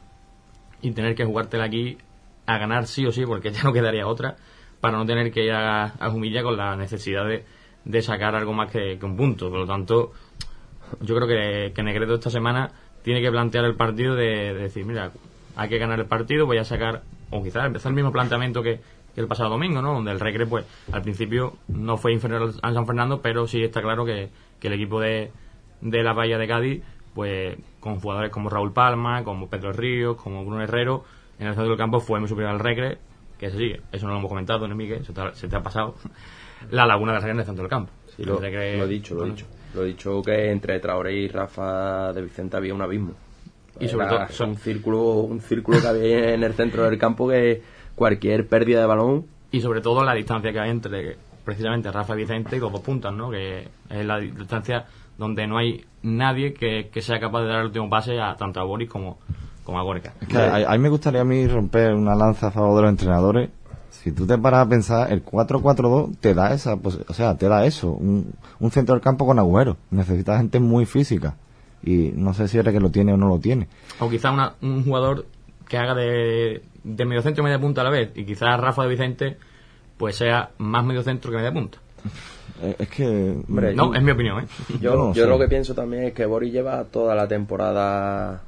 y tener que jugártela aquí a ganar sí o sí, porque ya no quedaría otra, para no tener que ir a Jumilla con la necesidad de sacar algo más que un punto. Por lo tanto, yo creo que Negredo esta semana tiene que plantear el partido de decir, mira, hay que ganar el partido, voy a sacar, o quizás empezar el mismo planteamiento que el pasado domingo, ¿no? Donde el Recre, pues, al principio no fue inferior al San Fernando, pero sí está claro que el equipo de la Bahía de Cádiz, pues, con jugadores como Raúl Palma, como Pedro Ríos, como Bruno Herrero, en el centro del campo fue muy superior al Recre, que sí, eso no lo hemos comentado, ¿no, Miguel? Se te ha pasado. La laguna de Recre en el centro del campo. Sí, lo he dicho que entre Traoré y Rafa de Vicente había un abismo. Y sobre todo un círculo que había en el centro del campo, que cualquier pérdida de balón. Y sobre todo la distancia que hay entre precisamente Rafa y Vicente y los dos puntas, ¿no? Que es la distancia donde no hay nadie que sea capaz de dar el último pase tanto a Boris como a Gorka. Es que a mí me gustaría romper una lanza a favor de los entrenadores. Si tú te paras a pensar, el 4-4-2 te da te da eso, un centro del campo con agujeros. Necesitas gente muy física, y no sé si es que lo tiene o no lo tiene. O quizá un jugador que haga de mediocentro y media punta a la vez, y quizás Rafa de Vicente pues sea más mediocentro que media punta. Es que... Hombre, no, es mi opinión, ¿eh? Yo lo que pienso también es que Boris lleva toda la temporada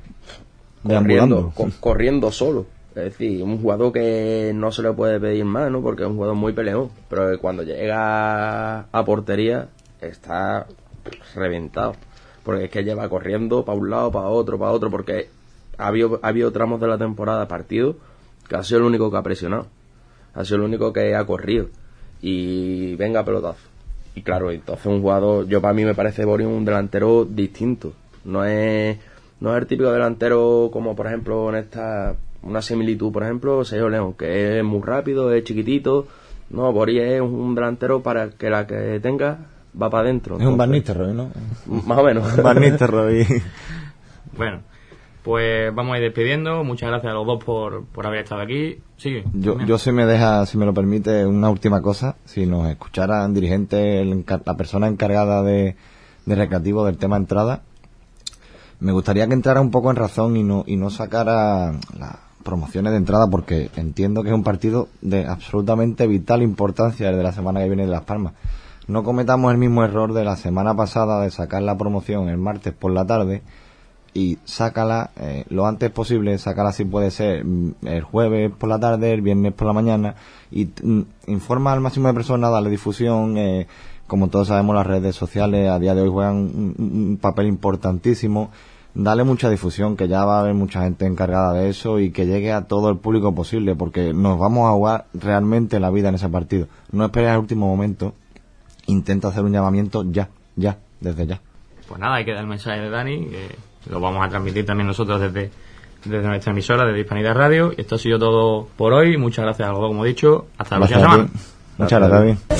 corriendo solo. Es decir, un jugador que no se le puede pedir más, ¿no? Porque es un jugador muy peleón, pero que cuando llega a portería está reventado. Porque es que lleva corriendo para un lado, para otro, porque ha habido tramos de la temporada, partidos, que ha sido el único que ha presionado. Ha sido el único que ha corrido. Y venga pelotazo. Y claro, entonces un jugador, para mí me parece Boris un delantero distinto. No es el típico delantero como por ejemplo una similitud, por ejemplo, Sergio León, que es muy rápido, es chiquitito. No, Boris es un delantero para que la que tenga va para adentro. Es un Van Nistelrooy, ¿no? Más o menos. Van Nistelrooy. Bueno, pues vamos a ir despidiendo. Muchas gracias a los dos por haber estado aquí. Sigue. Yo si me lo permite, una última cosa. Si nos escucharan dirigentes, la persona encargada de recreativo del tema entrada, me gustaría que entrara un poco en razón y no sacara las promociones de entrada, porque entiendo que es un partido de absolutamente vital importancia el de la semana que viene de Las Palmas. No cometamos el mismo error de la semana pasada de sacar la promoción el martes por la tarde y sácala lo antes posible, sácala si puede ser el jueves por la tarde, el viernes por la mañana, y informa al máximo de personas, dale difusión. Como todos sabemos, las redes sociales a día de hoy juegan un papel importantísimo. Dale mucha difusión, que ya va a haber mucha gente encargada de eso y que llegue a todo el público posible, porque nos vamos a jugar realmente la vida en ese partido. No esperes al último momento, intenta hacer un llamamiento ya, desde ya. Pues nada, hay que dar el mensaje de Dani, que lo vamos a transmitir también nosotros desde nuestra emisora, desde Hispanidad Radio. Y esto ha sido todo por hoy. Muchas gracias a los dos, como he dicho. Hasta la próxima semana. Muchas gracias, David.